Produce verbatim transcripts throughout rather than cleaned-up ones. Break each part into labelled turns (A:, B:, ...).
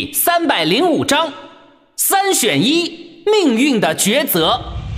A: 第三百零五章，三选一，命运的抉择。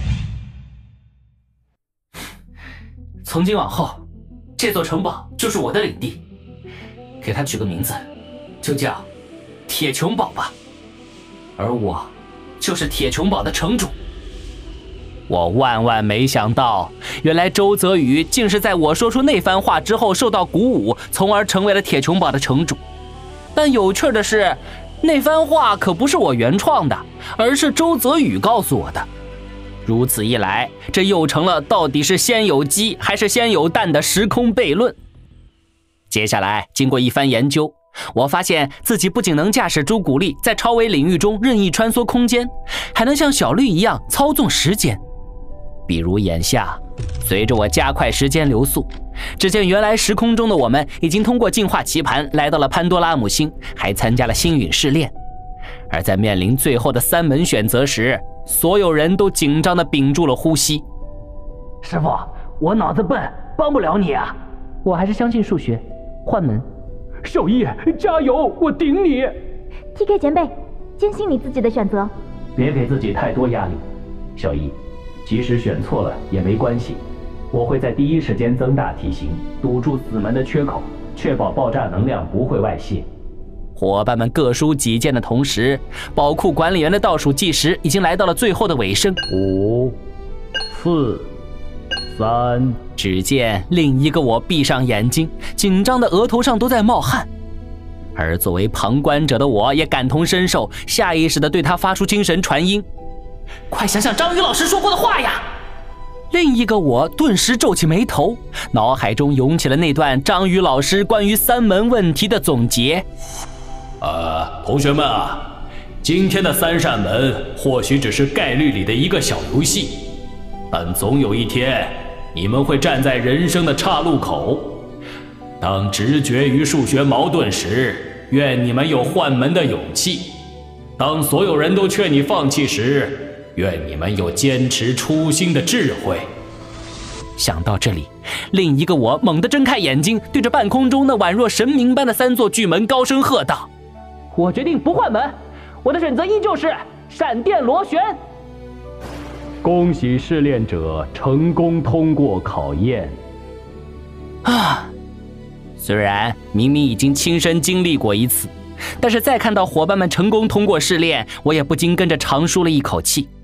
A: 从今往后，这座城堡就是我的领地，给它取个名字，就叫铁穹堡吧。而我就是铁穹堡的城主。我万万没想到，原来周泽宇竟是在我说出那番话之后受到鼓舞，从而成为了铁穹堡的城主。但有趣的是，那番话可不是我原创的，而是周泽宇告诉我的。如此一来，这又成了到底是先有鸡还是先有蛋的时空悖论。接下来经过一番研究，我发现自己不仅能驾驶朱古力在超维领域中任意穿梭空间，还能像小绿一样操纵时间。比如眼下，随着我加快时间流速，只见原来时空中的我们已经通过进化棋盘来到了潘多拉姆星，还参加了星陨试炼。而在面临最后的三门选择时，所有人都紧张地屏住了呼吸。师傅，我脑子笨，帮不了你啊，我还是相信数学，换门。
B: 小易，加油，我顶你。
C: T K 前辈，坚信你自己的选择，
D: 别给自己太多压力。小易，即使选错了也没关系，我会在第一时间增大体型，堵住死门的缺口，确保爆炸能量不会外泄。
A: 伙伴们各抒己见的同时，宝库管理员的倒数计时已经来到了最后的尾声。
D: 五、四、三。
A: 只见另一个我闭上眼睛，紧张的额头上都在冒汗。而作为旁观者的我也感同身受，下意识地对他发出精神传音：快想想张宇老师说过的话呀！另一个我顿时皱起眉头，脑海中涌起了那段张宇老师关于三门问题的总结。
E: 呃，同学们啊，今天的三扇门或许只是概率里的一个小游戏，但总有一天你们会站在人生的岔路口。当直觉与数学矛盾时，愿你们有换门的勇气；当所有人都劝你放弃时，愿你们有坚持初心的智慧。
A: 想到这里，另一个我猛地睁开眼睛，对着半空中那宛若神明般的三座巨门高声喝道：我决定不换门，我的选择依旧是闪电螺旋。
D: 恭喜试炼者成功通过考验。
A: 啊，虽然明明已经亲身经历过一次，但是再看到伙伴们成功通过试炼，我也不禁跟着长舒了一口气。